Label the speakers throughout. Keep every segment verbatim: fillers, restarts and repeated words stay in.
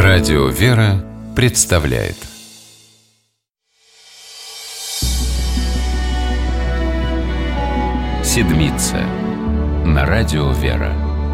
Speaker 1: Радио «Вера» представляет Седмица на Радио «Вера».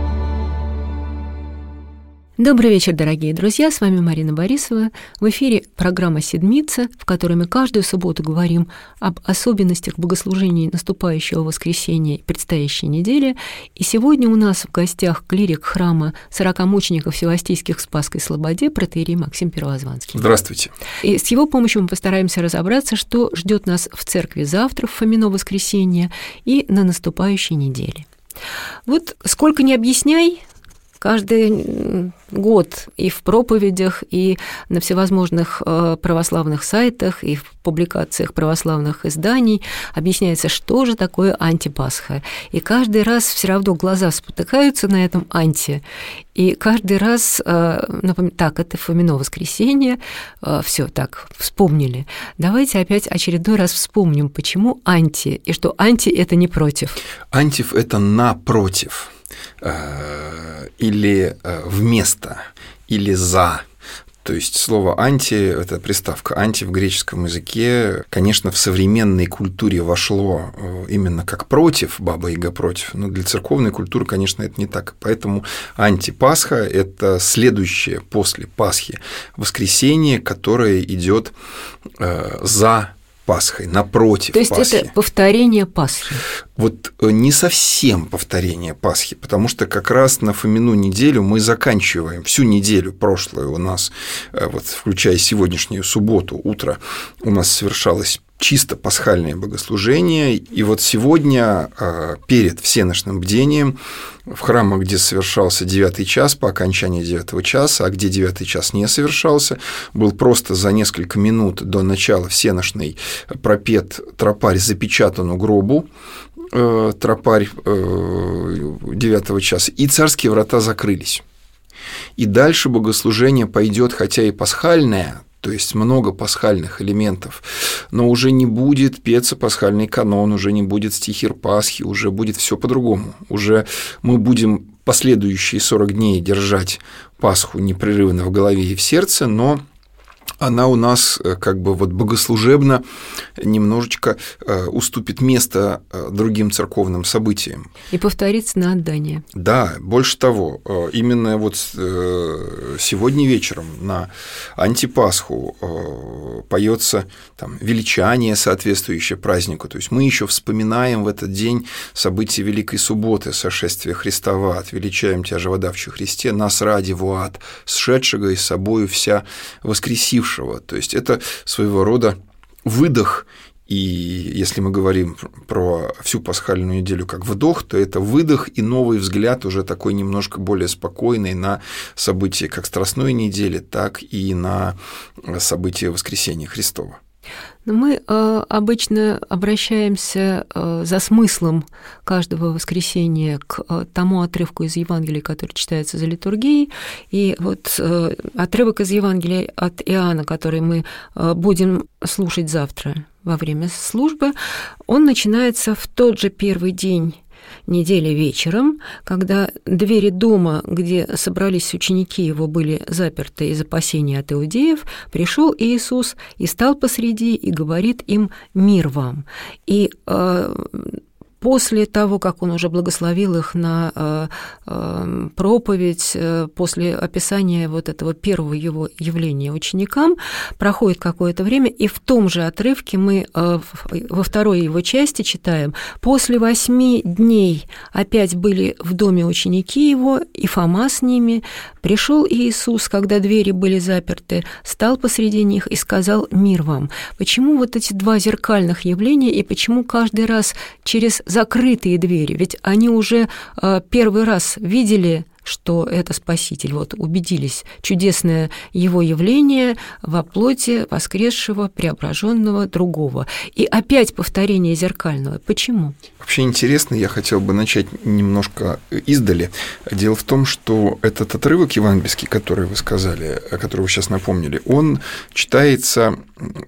Speaker 2: Добрый вечер, дорогие друзья, с вами Марина Борисова. В эфире программа «Седмица», в которой мы каждую субботу говорим об особенностях богослужений наступающего воскресенья и предстоящей недели. И сегодня у нас в гостях клирик храма сорокамучеников Севастийских в Спасской Слободе протоиерей Максим Первозванский.
Speaker 3: Здравствуйте.
Speaker 2: И с его помощью мы постараемся разобраться, что ждет нас в церкви завтра, в Фомино воскресенье, и на наступающей неделе. Вот сколько ни объясняй, каждый год и в проповедях, и на всевозможных православных сайтах, и в публикациях православных изданий объясняется, что же такое антипасха. И каждый раз все равно глаза спотыкаются на этом анти, и каждый раз напоминаю, так, это Фомино воскресенье, все так, вспомнили. Давайте опять очередной раз вспомним, почему анти, и что анти – это не против.
Speaker 3: Антив – это напротив. Или вместо, или за. То есть слово «анти» – это приставка «анти» в греческом языке, конечно, в современной культуре вошло именно как «против», «баба-яга против», но для церковной культуры, конечно, это не так. Поэтому антипасха – это следующее после Пасхи воскресенье, которое идет за Пасхой, напротив
Speaker 2: То есть
Speaker 3: Пасхи.
Speaker 2: Это повторение Пасхи?
Speaker 3: Вот не совсем повторение Пасхи, потому что как раз на Фомину неделю мы заканчиваем, всю неделю прошлую у нас, вот, включая сегодняшнюю субботу, утро, у нас совершалось чисто пасхальное богослужение, и вот сегодня перед всенощным бдением в храмах, где совершался девятый час, по окончании девятого часа, а где девятый час не совершался, был просто за несколько минут до начала всенощной пропет тропарь запечатан у гробу, тропарь девятого часа, и царские врата закрылись. И дальше богослужение пойдет, хотя и пасхальное, то есть много пасхальных элементов, но уже не будет петься пасхальный канон, уже не будет стихир Пасхи, уже будет все по-другому. Уже мы будем последующие сорок дней держать Пасху непрерывно в голове и в сердце, но она у нас как бы вот богослужебно немножечко уступит место другим церковным событиям.
Speaker 2: И повторится на отдание.
Speaker 3: Да, больше того, именно вот сегодня вечером на антипасху поется там величание, соответствующее празднику. То есть мы еще вспоминаем в этот день события Великой Субботы, сошествия Христа в ад, величаем Тя же водавший Христе, нас ради в ад, сшедшего и с собою вся воскресившего. То есть это своего рода выдох, и если мы говорим про всю пасхальную неделю как вдох, то это выдох и новый взгляд, уже такой немножко более спокойный на события как Страстной недели, так и на события Воскресения Христова.
Speaker 2: Но мы э, обычно обращаемся э, за смыслом каждого воскресенья к э, тому отрывку из Евангелия, который читается за литургией. И вот э, отрывок из Евангелия от Иоанна, который мы э, будем слушать завтра во время службы, он начинается в тот же первый день недели вечером, когда двери дома, где собрались ученики его, были заперты из опасения от иудеев, пришел Иисус и стал посреди и говорит им: «Мир вам». И э, после того, как он уже благословил их на э, э, проповедь, э, после описания вот этого первого его явления ученикам, проходит какое-то время, и в том же отрывке мы э, во второй его части читаем: «После восьми дней опять были в доме ученики его, и Фома с ними. Пришел Иисус, когда двери были заперты, стал посреди них и сказал: мир вам». Почему вот эти два зеркальных явления, и почему каждый раз через закрытые двери? Ведь они уже э, первый раз видели, что это Спаситель, вот убедились, чудесное его явление во плоти воскресшего, преображенного другого. И опять повторение зеркального. Почему?
Speaker 3: Вообще интересно, я хотел бы начать немножко издали. Дело в том, что этот отрывок евангельский, который вы сказали, который вы сейчас напомнили, он читается...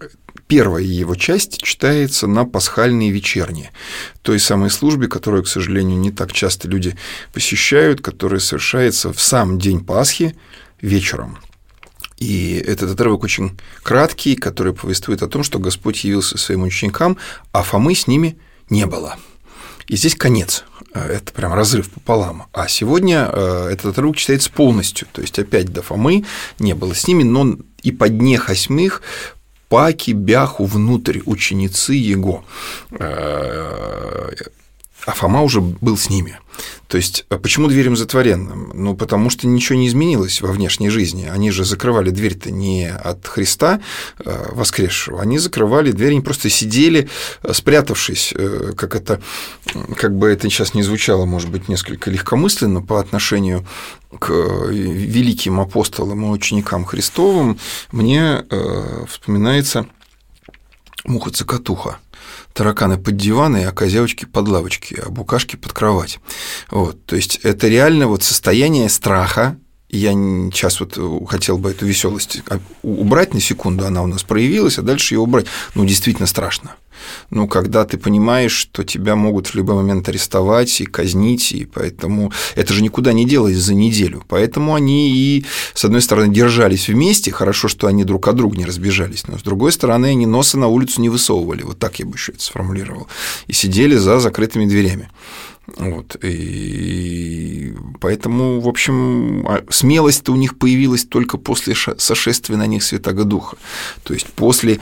Speaker 3: Первая его часть читается на пасхальной вечерне, той самой службе, которую, к сожалению, не так часто люди посещают, которая совершается в сам день Пасхи вечером. И этот отрывок очень краткий, который повествует о том, что Господь явился своим ученикам, а Фомы с ними не было. И здесь конец. Это прям разрыв пополам. А сегодня этот отрывок читается полностью. То есть опять до Фомы не было с ними, но и по дне восьмых паки бяху внутрь ученицы его. А Фома уже был с ними. То есть, почему дверь им затворена? Ну, потому что ничего не изменилось во внешней жизни. Они же закрывали дверь-то не от Христа воскресшего, они закрывали дверь, они просто сидели, спрятавшись, как это, как бы это сейчас не звучало, может быть, несколько легкомысленно по отношению к великим апостолам и ученикам Христовым, мне вспоминается муха-цокотуха. Тараканы под диваны, а козявочки под лавочки, а букашки под кровать. Вот, то есть это реально вот состояние страха. Я сейчас вот хотел бы эту веселость убрать на секунду, она у нас проявилась, а дальше ее убрать. Ну, действительно страшно. Ну, когда ты понимаешь, что тебя могут в любой момент арестовать и казнить, и поэтому это же никуда не делось за неделю. Поэтому они и, с одной стороны, держались вместе, хорошо, что они друг от друга не разбежались, но с другой стороны, они носа на улицу не высовывали, вот так я бы еще это сформулировал, и сидели за закрытыми дверями. Вот, и поэтому, в общем, смелость-то у них появилась только после сошествия на них Святаго Духа, то есть после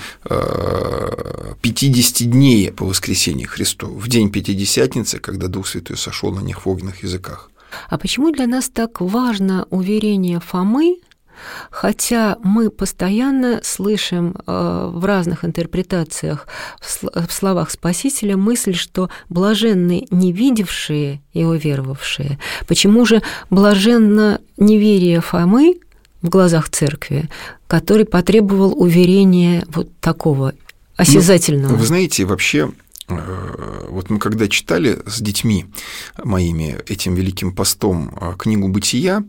Speaker 3: пятидесяти дней по воскресении Христову, в день Пятидесятницы, когда Дух Святой сошел на них в огненных языках.
Speaker 2: А почему для нас так важно уверение Фомы, хотя мы постоянно слышим в разных интерпретациях в словах Спасителя мысль, что блаженны не видевшие и уверовавшие? Почему же блаженно неверие Фомы в глазах церкви, который потребовал уверения вот такого осязательного?
Speaker 3: Ну, вы знаете, вообще, вот мы когда читали с детьми моими этим великим постом книгу «Бытия»,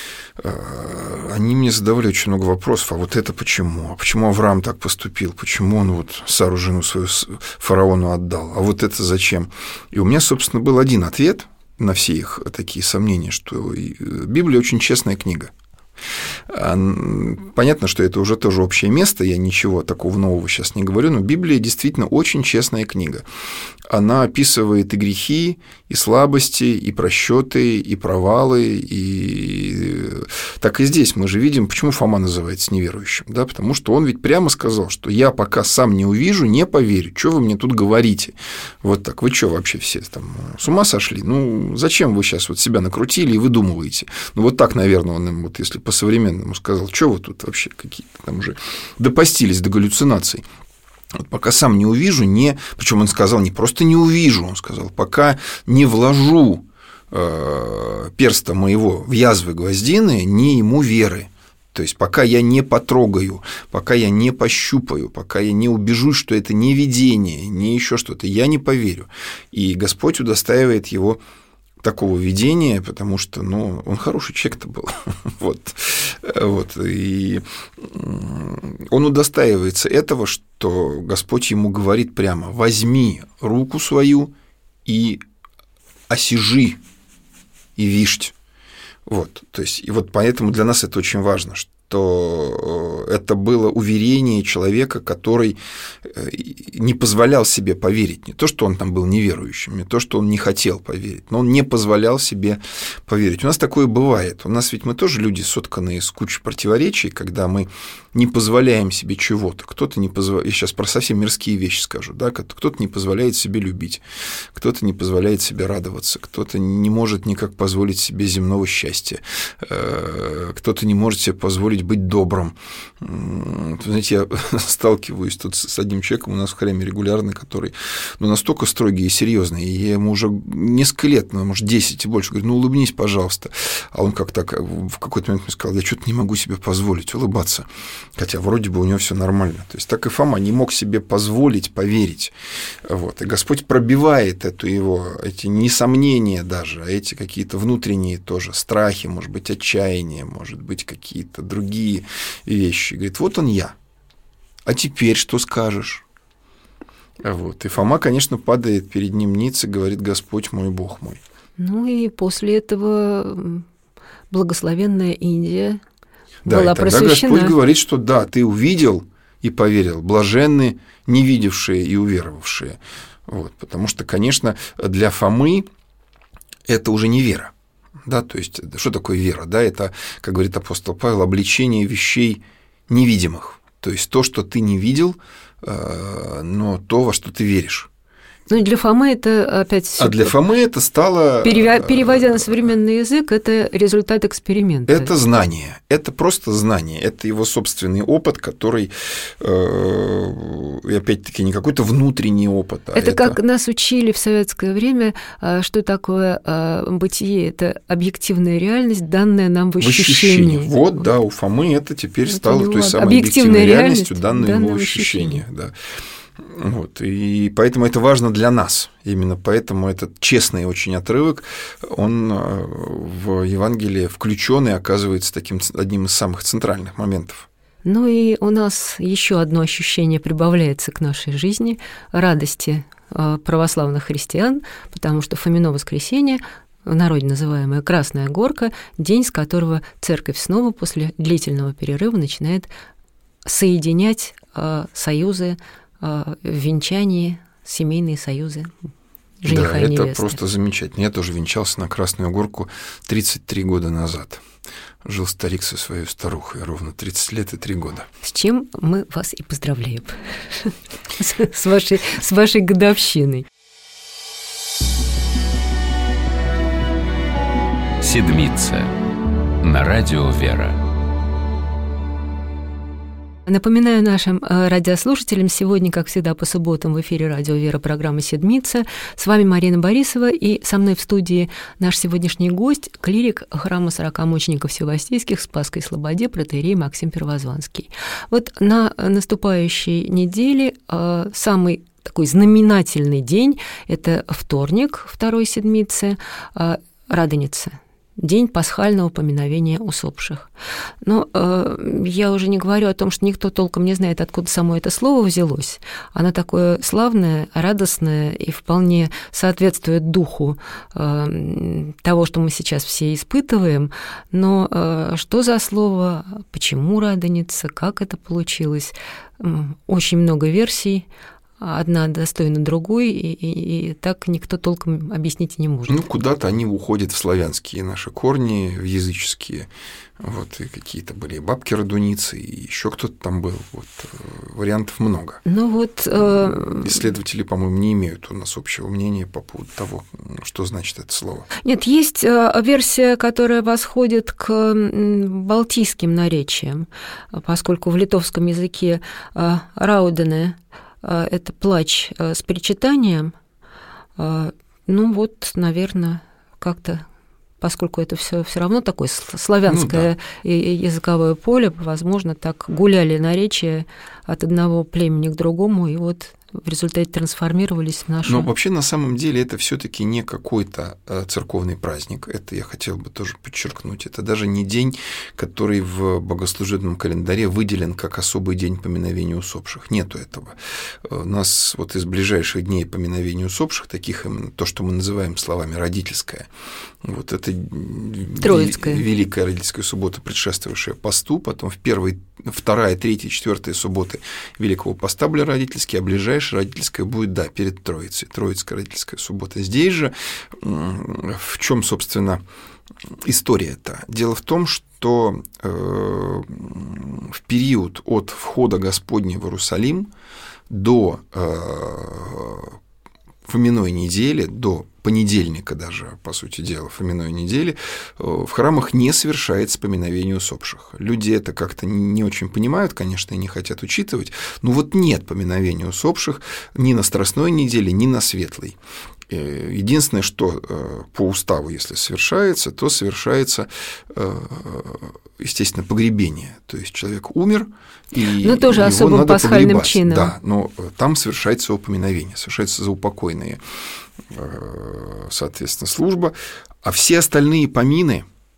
Speaker 3: они мне задавали очень много вопросов, а вот это почему? А почему Авраам так поступил? Почему он вот Сару, жену свою, фараону отдал? А вот это зачем? И у меня, собственно, был один ответ на все их такие сомнения, что Библия очень честная книга. Понятно, что это уже тоже общее место, я ничего такого нового сейчас не говорю, но Библия действительно очень честная книга. Она описывает и грехи, и слабости, и просчеты, и провалы, и так и здесь мы же видим, почему Фома называется неверующим, да, потому что он ведь прямо сказал, что я пока сам не увижу, не поверю, что вы мне тут говорите, вот так, вы что вообще все там с ума сошли, ну зачем вы сейчас вот себя накрутили и выдумываете, ну вот так, наверное, он им вот если по-современному сказал, что вы тут вообще какие-то там уже допостились до галлюцинаций. Вот пока сам не увижу, не... причем он сказал не просто не увижу, он сказал, пока не вложу э, перста моего в язвы гвоздины, не ему веры. То есть пока я не потрогаю, пока я не пощупаю, пока я не убежусь, что это не видение, не еще что-то, я не поверю. И Господь удостаивает его такого видения, потому что, ну, он хороший человек-то был. вот. вот. И он удостаивается этого, что Господь ему говорит прямо: возьми руку свою и осижи, и виждь. Вот. То есть, и вот поэтому для нас это очень важно, что это было уверение человека, который не позволял себе поверить. Не то, что он там был неверующим, не то, что он не хотел поверить, но он не позволял себе поверить. У нас такое бывает. У нас ведь мы тоже люди, сотканные из кучи противоречий, когда мы не позволяем себе чего-то. Кто-то не позволяет, я сейчас про совсем мирские вещи скажу, да? Кто-то не позволяет себе любить, кто-то не позволяет себе радоваться, кто-то не может никак позволить себе земного счастья, кто-то не может себе позволить быть добрым. Знаете, я сталкиваюсь тут с одним человеком у нас в храме регулярно, который ну, настолько строгий и серьезный, и я ему уже несколько лет, ну, может, десять и больше, говорю, ну, улыбнись, пожалуйста. А он как так в какой-то момент мне сказал, я что-то не могу себе позволить улыбаться, хотя вроде бы у него все нормально. То есть так и Фома не мог себе позволить поверить. Вот. И Господь пробивает эту его, эти не сомнения даже, а эти какие-то внутренние тоже страхи, может быть, отчаяние, может быть, какие-то другие вещи. Говорит, вот он я. А теперь что скажешь? Вот. И Фома, конечно, падает перед ним ниц и говорит: Господь мой, Бог мой.
Speaker 2: Ну и после этого благословенная Индия
Speaker 3: да,
Speaker 2: была
Speaker 3: и тогда
Speaker 2: просвещена.
Speaker 3: Господь говорит, что да, ты увидел и поверил, блаженны не видевшие и уверовавшие. Вот, потому что, конечно, для Фомы это уже не вера. Да, то есть, что такое вера? Да, это, как говорит апостол Павел, обличение вещей невидимых. То есть то, что ты не видел, но то, во что ты веришь.
Speaker 2: Ну, для Фомы это опять...
Speaker 3: А для Фомы это стало...
Speaker 2: Переводя на современный язык, это результат эксперимента.
Speaker 3: Это знание, это просто знание, это его собственный опыт, который, и опять-таки, не какой-то внутренний опыт. А
Speaker 2: это,
Speaker 3: это
Speaker 2: как нас учили в советское время, что такое бытие, это объективная реальность, данная нам в ощущении.
Speaker 3: Вот, вот, да, у Фомы это теперь это стало той самой
Speaker 2: объективной
Speaker 3: объективной реальностью, данной ему в ощущениях. Да. Вот, и поэтому это важно для нас. Именно поэтому этот честный очень отрывок, он в Евангелии включен и оказывается таким одним из самых центральных моментов.
Speaker 2: Ну и у нас еще одно ощущение прибавляется к нашей жизни – радости православных христиан, потому что Фомино воскресенье, в народе называемая Красная Горка, день, с которого церковь снова после длительного перерыва начинает соединять союзы в венчании, семейные союзы жениха
Speaker 3: да,
Speaker 2: и невесты.
Speaker 3: Это просто замечательно. Я тоже венчался на Красную Горку тридцать три года назад. Жил старик со своей старухой ровно тридцать лет и три года.
Speaker 2: С чем мы вас и поздравляем. С вашей, с вашей годовщиной.
Speaker 1: Седмица. На радио «Вера».
Speaker 2: Напоминаю нашим радиослушателям, сегодня, как всегда, по субботам в эфире радио «Вера» программа «Седмица». С вами Марина Борисова, и со мной в студии наш сегодняшний гость, клирик храма сорока мучеников Севастийских в Спасской Слободе, протоиерей Максим Первозванский. Вот на наступающей неделе самый такой знаменательный день – это вторник второй седмицы, Радоница. День пасхального поминовения усопших. Но э, я уже не говорю о том, что никто толком не знает, откуда само это слово взялось. Оно такое славное, радостное и вполне соответствует духу э, того, что мы сейчас все испытываем. Но э, что за слово, почему Радоница, как это получилось? Очень много версий. Одна достойна другой, и, и, и так никто толком объяснить и не может.
Speaker 3: Ну, куда-то они уходят в славянские наши корни, в языческие. Вот, и какие-то были бабки-радуницы, и еще кто-то там был. Вот, вариантов много.
Speaker 2: Ну, вот, э...
Speaker 3: Исследователи, по-моему, не имеют у нас общего мнения по поводу того, что значит это слово.
Speaker 2: Нет, есть версия, которая восходит к балтийским наречиям, поскольку в литовском языке раудене – это плач с причитанием, ну вот, наверное, как-то, поскольку это все все равно такое славянское ну, да. языковое поле, возможно, так гуляли наречия от одного племени к другому, и вот в результате трансформировались в нашу...
Speaker 3: Но вообще, на самом деле, это все-таки не какой-то церковный праздник, это я хотел бы тоже подчеркнуть, это даже не день, который в богослужебном календаре выделен как особый день поминовения усопших, нету этого. У нас вот из ближайших дней поминовения усопших, таких именно то, что мы называем словами родительское, вот это
Speaker 2: Троицкая.
Speaker 3: Великая родительская суббота, предшествовавшая посту, потом в первой, вторая, третья, четвертая субботы Великого поста были родительские, а ближайшая родительская будет, да, перед Троицей, Троицкая родительская суббота. Здесь же в чем, собственно, история-то? Дело в том, что в период от входа Господня в Иерусалим до Фоминой недели, до понедельника даже, по сути дела, Фоминой недели, в храмах не совершается поминовение усопших. Люди это как-то не очень понимают, конечно, и не хотят учитывать, но вот нет поминовения усопших ни на Страстной неделе, ни на Светлой. Единственное, что по уставу, если совершается, то совершается, естественно, погребение. То есть человек умер, и
Speaker 2: но тоже
Speaker 3: его
Speaker 2: особым
Speaker 3: надо
Speaker 2: пасхальным
Speaker 3: погребать.
Speaker 2: чином.
Speaker 3: Да, но там совершается упоминовение, совершается заупокойная, соответственно, служба. А все остальные помины,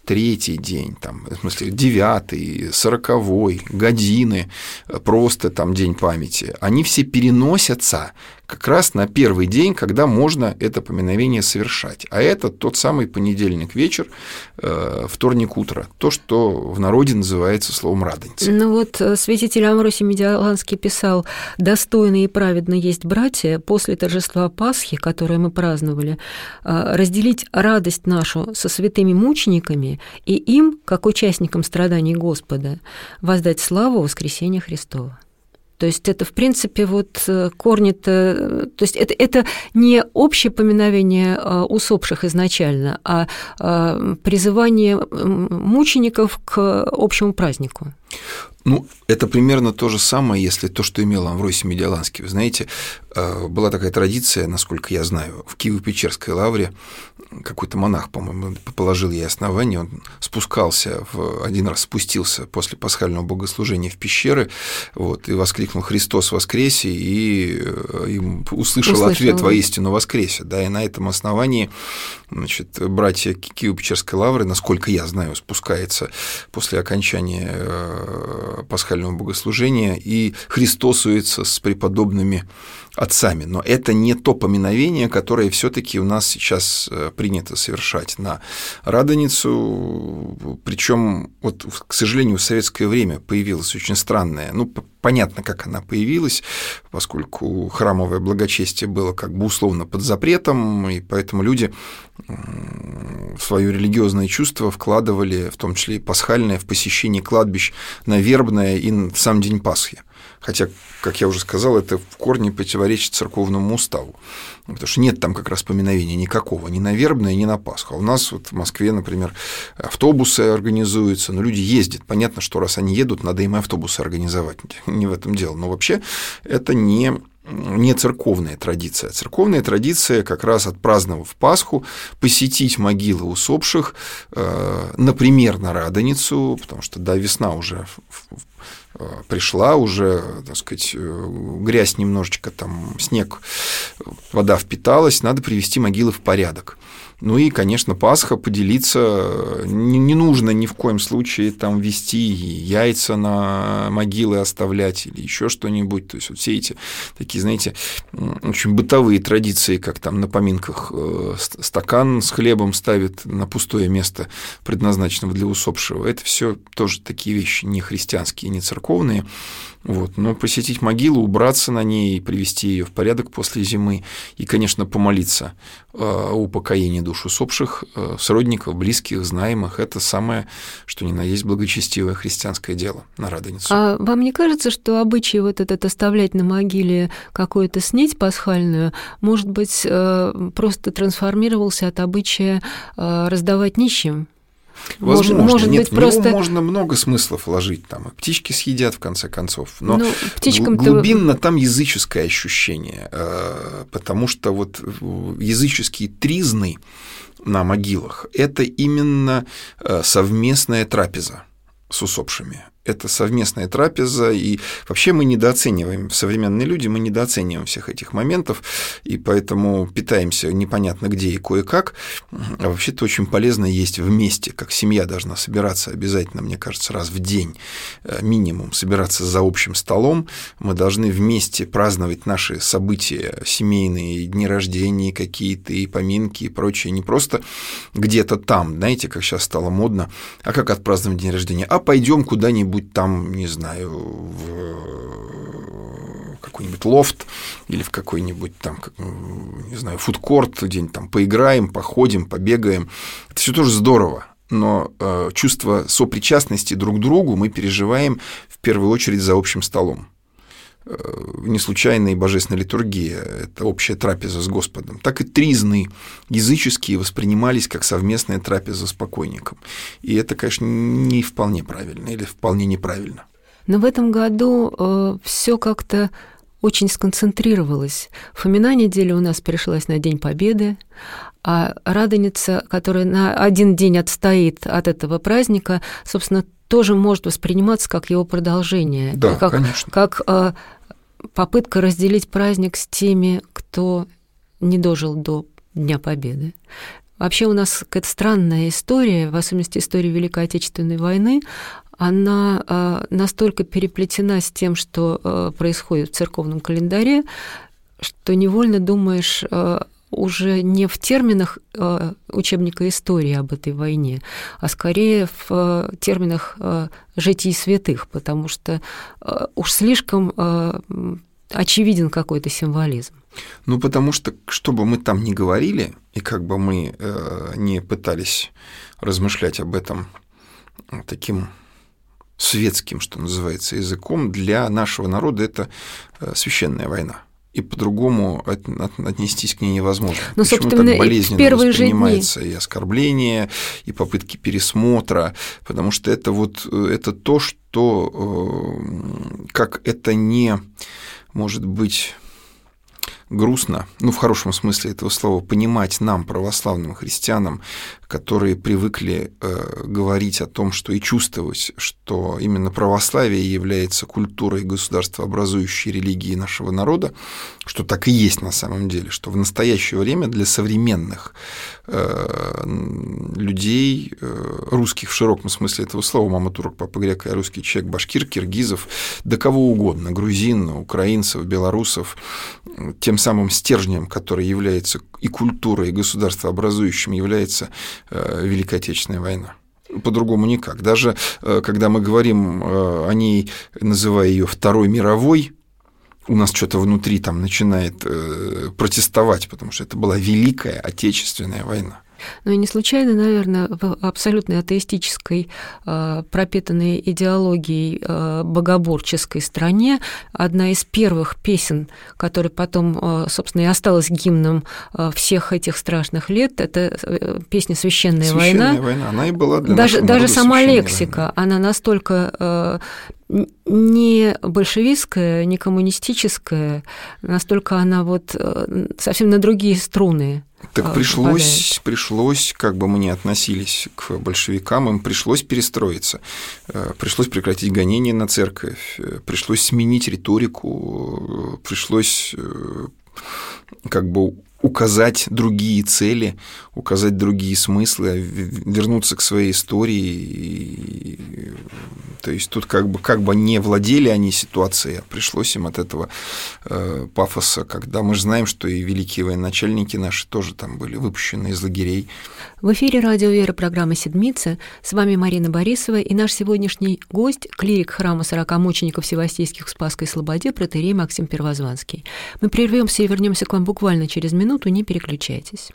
Speaker 3: третий день, там, в смысле, девятый, сороковой, годины, просто там день памяти, они все переносятся как раз на первый день, когда можно это поминовение совершать. А это тот самый понедельник вечер, э, вторник утро, то, что в народе называется словом «радоница».
Speaker 2: Ну вот святитель Амвросий Медиаланский писал: «Достойно и праведно есть, братья, после торжества Пасхи, которое мы праздновали, разделить радость нашу со святыми мучениками и им, как участникам страданий Господа, воздать славу воскресения Христова». То есть это, в принципе, вот корни-то... То есть это, это не общее поминовение усопших изначально, а призывание мучеников к общему празднику.
Speaker 3: Ну, это примерно то же самое, если то, что имел Амвросий Медиаланский. Вы знаете, была такая традиция, насколько я знаю, в Киево-Печерской лавре какой-то монах, по-моему, положил ей основание, он спускался, в, один раз спустился после пасхального богослужения в пещеры, вот, и воскликнул «Христос воскресе», и, и услышал, услышал ответ «Воистину воскресе». Да, и на этом основании, значит, братья Киево-Печерской лавры, насколько я знаю, спускается после окончания пасхального богослужения и христосуется с преподобными отцами. Но это не то поминовение, которое все-таки у нас сейчас принято совершать на Радоницу. Причем, вот, к сожалению, в советское время появилась очень странная, ну, понятно, как она появилась, поскольку храмовое благочестие было как бы условно под запретом, и поэтому люди в свое религиозное чувство вкладывали, в том числе и пасхальное, в посещение кладбищ на Вербное и в сам день Пасхи. Хотя, как я уже сказал, это в корне противоречит церковному уставу, потому что нет там как раз поминовения никакого, ни на Вербное, ни на Пасху. А у нас вот в Москве, например, автобусы организуются, но люди ездят. Понятно, что раз они едут, надо им и автобусы организовать, не в этом дело. Но вообще это не... не церковная традиция. Церковная традиция как раз, отпраздновав Пасху, посетить могилы усопших, например, на Радоницу, потому что, да, весна уже пришла, уже, так сказать, грязь немножечко, там снег, вода впиталась, надо привести могилы в порядок. Ну и, конечно, Пасха, поделиться, не, не нужно ни в коем случае там вести яйца на могилы оставлять или еще что-нибудь. То есть вот все эти такие, знаете, очень бытовые традиции, как там на поминках стакан с хлебом ставят на пустое место, предназначенного для усопшего, это все тоже такие вещи не христианские, не церковные. Вот. Но посетить могилу, убраться на ней, привести ее в порядок после зимы и, конечно, помолиться о упокоении душ усопших, сродников, близких, знаемых – это самое, что ни на есть, благочестивое христианское дело на Радоницу.
Speaker 2: А вам не кажется, что обычай вот этот оставлять на могиле какую-то снеть пасхальную, может быть, просто трансформировался от обычая раздавать нищим?
Speaker 3: Возможно,
Speaker 2: может
Speaker 3: нет,
Speaker 2: быть,
Speaker 3: в него
Speaker 2: просто...
Speaker 3: можно много смыслов вложить, там, и птички съедят, в конце концов, но
Speaker 2: ну,
Speaker 3: глубинно там языческое ощущение, потому что вот языческие тризны на могилах – это именно совместная трапеза с усопшими. Это совместная трапеза, и вообще мы недооцениваем, современные люди, мы недооцениваем всех этих моментов, и поэтому питаемся непонятно где и кое-как, а вообще-то очень полезно есть вместе, как семья должна собираться обязательно, мне кажется, раз в день минимум, собираться за общим столом, мы должны вместе праздновать наши события семейные, дни рождения какие-то, и поминки, и прочее, не просто где-то там, знаете, как сейчас стало модно, а как отпраздновать день рождения, а пойдем куда-нибудь там, не знаю, в какой-нибудь лофт или в какой-нибудь там, не знаю, фудкорт, где-нибудь там поиграем, походим, побегаем. Это все тоже здорово, но э, чувство сопричастности друг к другу мы переживаем в первую очередь за общим столом. Не случайно и божественная литургия – это общая трапеза с Господом. Так и тризны языческие воспринимались как совместная трапеза с покойником. И это, конечно, не вполне правильно или вполне неправильно.
Speaker 2: Но в этом году э, все как-то очень сконцентрировалось. Фомина неделя у нас пришлась на День Победы, а Радоница, которая на один день отстоит от этого праздника, собственно, тоже может восприниматься как его продолжение.
Speaker 3: Да,
Speaker 2: как,
Speaker 3: конечно.
Speaker 2: Как э, попытка разделить праздник с теми, кто не дожил до Дня Победы. Вообще у нас какая-то странная история, в особенности история Великой Отечественной войны, она настолько переплетена с тем, что происходит в церковном календаре, что невольно думаешь уже не в терминах учебника истории об этой войне, а скорее в терминах житий святых, потому что уж слишком очевиден какой-то символизм.
Speaker 3: Ну, потому что, что бы мы там ни говорили, и как бы мы не пытались размышлять об этом таким светским, что называется, языком, для нашего народа это священная война. И по-другому отнестись к ней невозможно.
Speaker 2: Но,
Speaker 3: почему
Speaker 2: собственно,
Speaker 3: так болезненно
Speaker 2: и
Speaker 3: воспринимается и оскорбление, и попытки пересмотра, потому что это вот это то, что как это не может быть грустно, ну, в хорошем смысле этого слова, понимать нам, православным христианам, которые привыкли э, говорить о том, что и чувствовать, что именно православие является культурой государствообразующей религии нашего народа, что так и есть на самом деле, что в настоящее время для современных э, людей, э, русских в широком смысле этого слова, мама турок, папа грек, я русский человек, башкир, киргизов, да кого угодно, грузин, украинцев, белорусов, тем самым стержнем, который является и культурой, и государствообразующим, является Великая Отечественная война. По-другому никак. Даже когда мы говорим о ней, называя ее Второй мировой, у нас что-то внутри там начинает протестовать, потому что это была Великая Отечественная война.
Speaker 2: Ну и не случайно, наверное, в абсолютно атеистической, пропитанной идеологией богоборческой стране одна из первых песен, которая потом, собственно, и осталась гимном всех этих страшных лет, это песня «Священная,
Speaker 3: Священная
Speaker 2: война».
Speaker 3: война. Она и была для
Speaker 2: даже,
Speaker 3: нашего
Speaker 2: даже
Speaker 3: народа
Speaker 2: сама
Speaker 3: священная
Speaker 2: лексика,
Speaker 3: война.
Speaker 2: она настолько не большевистская, не коммунистическая, настолько она вот совсем на другие струны.
Speaker 3: Так пришлось, пришлось, как бы мы ни относились к большевикам, им пришлось перестроиться, пришлось прекратить гонения на церковь, пришлось сменить риторику, пришлось как бы указать другие цели, указать другие смыслы, вернуться к своей истории. То есть тут как бы, как бы не владели они ситуацией, а пришлось им от этого э, пафоса, когда мы же знаем, что и великие военачальники наши тоже там были выпущены из лагерей.
Speaker 2: В эфире «Радио Вера», программа «Седмица». С вами Марина Борисова и наш сегодняшний гость, клирик храма сорока мучеников Севастийских в Спасской Слободе, протоиерей Максим Первозванский. Мы прервемся и вернемся к вам буквально через минуту, не переключайтесь.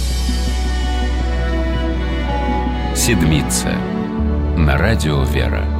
Speaker 1: Седмица. На радио «Вера».